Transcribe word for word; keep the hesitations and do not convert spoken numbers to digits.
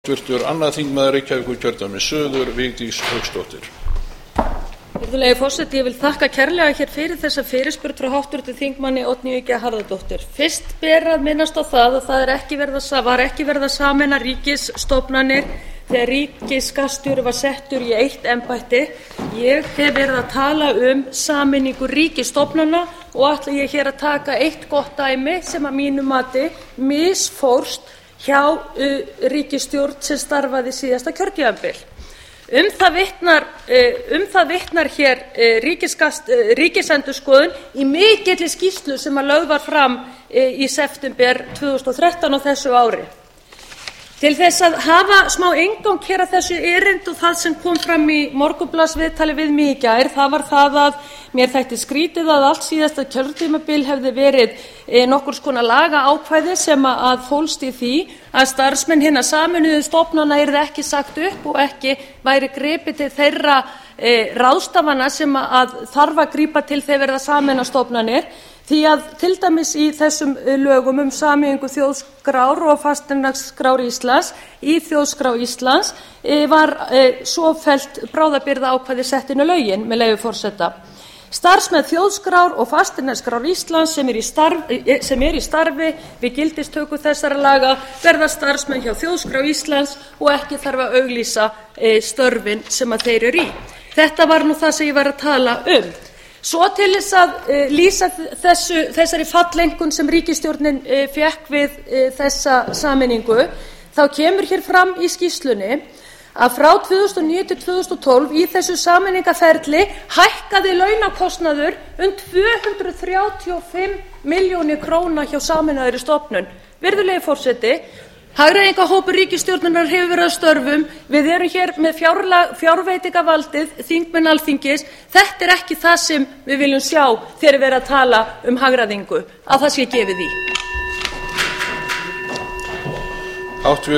Virtur annað þingmaður Reykjavíkurkjördæmis suður Vigdís Hauksdóttir. Virðulegi forseti, ég vil þakka kærlega hér fyrir þessa fyrirspurn frá háttvirtum þingmanni Oddnýju G Harðardóttur. Fyrst ber að minnast á það að það er ekki verið að, var ekki verið að sameina ríkisstofnanir þegar ríkisskattstjóri var settur í eitt embætti. Ég hef verið að tala um sameiningu ríkisstofnana og ætla ég hér að taka eitt gott dæmi sem að mínu mati misfórst hjá uh, ríkisstjórn sem starfaði síðasta kjörtímabil. Um það vitnar, um það vitnar hér Ríkisendurskoðun í mikilli skýrslu sem að lögð var fram í september tvö þúsund og þrettán á þessu ári. Til þess að hafa smá inngang hér að þessu erindi og það sem kom fram í Morgunblaðsviðtali við mig í gær, það var það að mér þætti skrítið að allt síðasta kjörtímabil hefði verið nokkurs konar lagaákvæði sem að fólst í því að starfsmenn hinna sameinuðu stofnana yrði ekki sagt upp og ekki væri gripið til þeirra e, ráðstafana sem að þarf að grípa til þegar verða sameina stofnanir. Því að til dæmis í þessum lögum um sameiningu þjóðskrár og fasteignaskrár Íslands í þjóðskrá Íslands var svo fellt bráðabirgðaákvæði sett inn í lögin með leyfi forseta. Starfsmenn þjóðskrár og fasteignaskrár Íslands sem er í starfi, sem er í starfi við gildistöku þessara laga verða starfsmenn hjá þjóðskrá Íslands og ekki þarf að auglýsa störfin sem að þeir eru í. Þetta var nú það sem ég var að tala um. Svo til þess að uh, lýsa þessu, þessari falleinkunn sem ríkisstjórnin uh, fékk við uh, þessa sameiningu, þá kemur hér fram í skýrslunni að frá tvö þúsund og níu til tvö þúsund og tólf í þessu sameiningarferli hækkaði launakostnaður um tvö hundruð þrjátíu og fimm milljónir króna hjá sameinaðri stofnun. Virðulegi forseti, hagræðingarhópur ríkisstjórnarinnar hefur verið að störfum. Við erum hér með fjárlag, fjárveitingavaldið, þingmenn Alþingis. Þetta er ekki það sem við viljum sjá þegar við erum að tala um hagræðingu, að það sé gefið í.